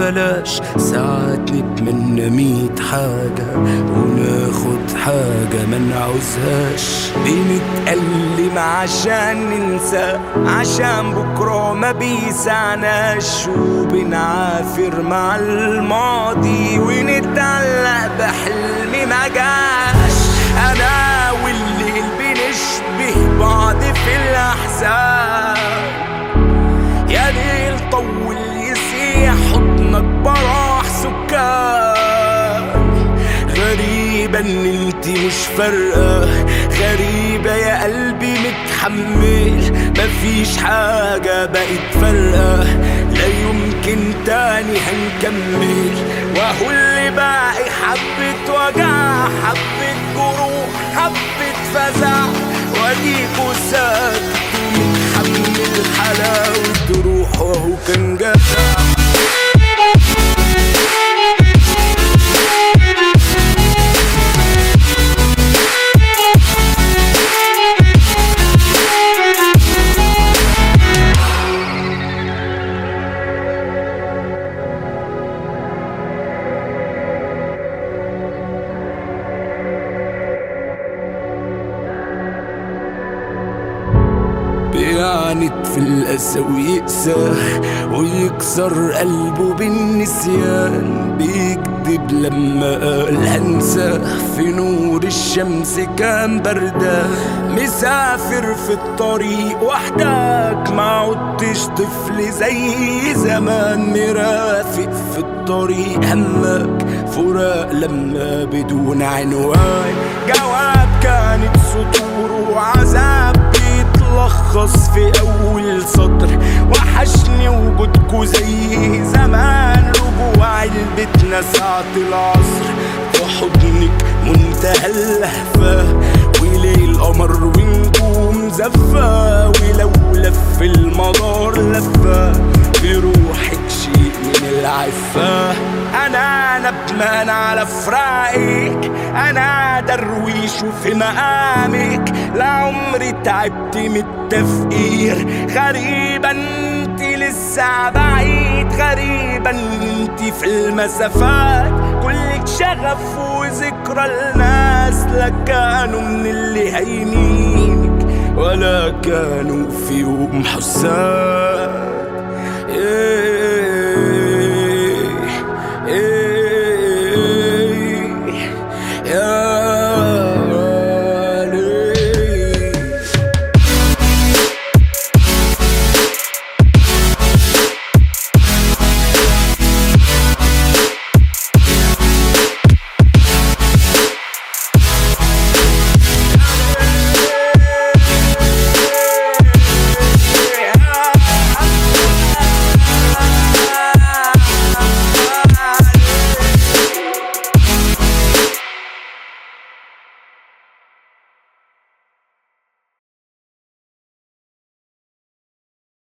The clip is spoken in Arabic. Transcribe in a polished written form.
ببلاش. ساعات نتمنى 100 حاجة وناخد حاجة ما نعوزهاش. بنتألم عشان ننسى، عشان بكرة ما بيسعناش. وبنعافر مع الماضي ونتعلق بحلم ما جاش. أنا والليل بنشبه بعض في الأحزان. يا ليل طول يسيح حضنك براح سكان. غريبة ان انت مش فارقة، غريبة يا قلبي متحمل. مفيش حاجة بقت فارقة، لا يمكن تاني هنكمل. وهو اللي باقي حبة وجع، حبة جروح، حبة فزع. واديكوا ساكت ومتحمل حلاوة روح وهو كان جدع. بيعاند في الأسى ويقسى ويكسر قلبه بالنسيان. بيكذب لما قال هنسى، في نور الشمس كان بردان. مسافر في الطريق وحدك، ما عدتش طفل زي زمان. مرافق في الطريق همك فراق لما بدون عنوان. جواب كانت سطور وعذاب لخص في أول سطر. وحشني وجودكوا زي زمان، رجوع لبيتنا ساعة العصر. في حضنك منتهى اللهفة، وليل قمر ونجوم زفة. ولو لف المدار لفة، في روحك شيء من العفة. أنا ندمان على فراقك، أنا درويش وفي مقامك. لعمري تعبت من التفكير، غريبة انت لسه بعيد. غريبة انت في المسافات، كلك شغف وذكرى الناس. لا كانوا من اللي هينينك، ولا كانوا في يوم حسان.